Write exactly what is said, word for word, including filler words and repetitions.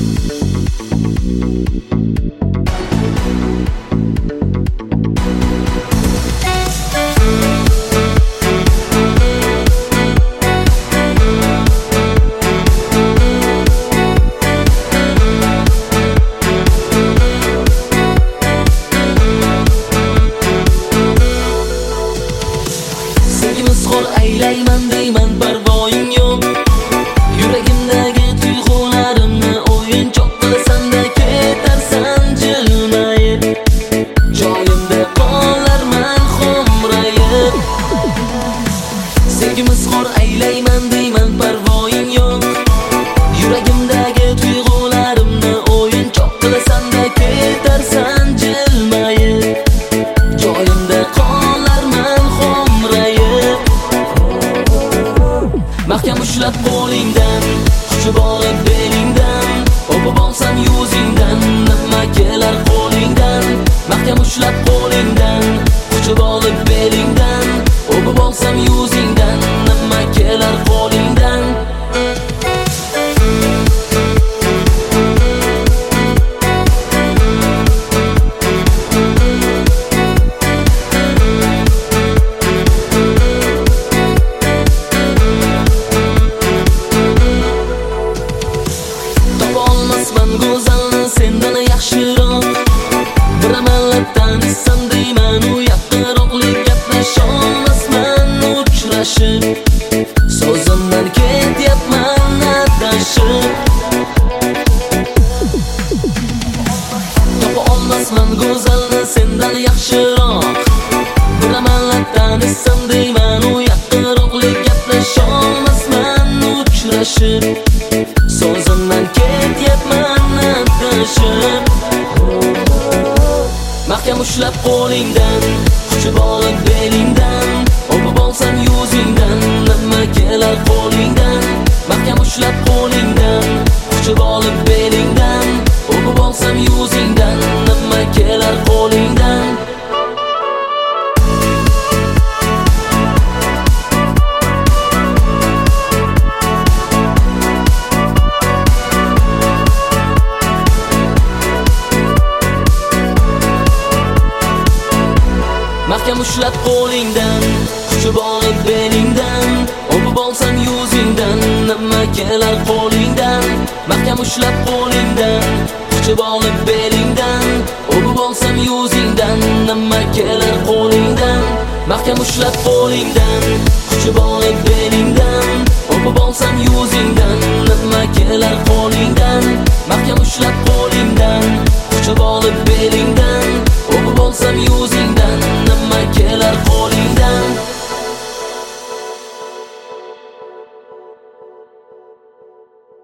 Misqol aylayman deyman parvoying yo'q. Yuragimdagi tuyg'ularimni o'yinchoq qilasan-da ketarsan jilmayib. Joyimda qolarman xo'mrayib. Sevgi misqol aylayman deyman parvoying yo'q. Yuragimdagi tuyg'ularimni o'yinchoq qilasan-da ketarsan jilmayib. Joyimda qolarman xo'mrayib. Mahkam ushlab qo'lingdan, quchib olib belingdan, o'pib olsam yuzingdan, nima kelar qo'lingdan. Mahkam ushlab qo'lingdan, quchib olib belingdan, o'pib olsam yuzingdan, nima kelar qo'lingdan. Go'zalni sendan yaxshiroq bir amallab tanishsam deyman, u yaqinroqlik gaplasholmasman uchrashib. So'zimdan ketyapman adashib. Topa olmasman go'zalni sendan yaxshiroq bir amallab tanishsam deyman, u yaqinroqlik gaplasholmasman uchrashib. So'zimdan ketyapman adashib. Mahkam ushlab qo'lingdan, quchib olib belingdan, o'pib olsam yuzingdan, nima kelar qo'lingdan. Mahkam ushlab qo'lingdan, quchib olib belingdan, o'pib olsam yuzingdan, nima kelar qo'lingdan. Mahkam ushlab qo'lingdan, quchib olib belingdan, o'pib olsam yuzingdan, nima kelar qo'lingdan. Mahkam ushlab qo'lingdan, quchib olib belingdan, o'pib olsam yuzingdan, nima kelar qo'lingdan. Mahkam ushlab qo'lingdan, quchib olib belingdan, o'pib olsam yuzingdan, nima kelar qo'lingdan. Mahkam ushlab qo'lingdan, quchib olib belingdan, o'pib olsam yuzingdan.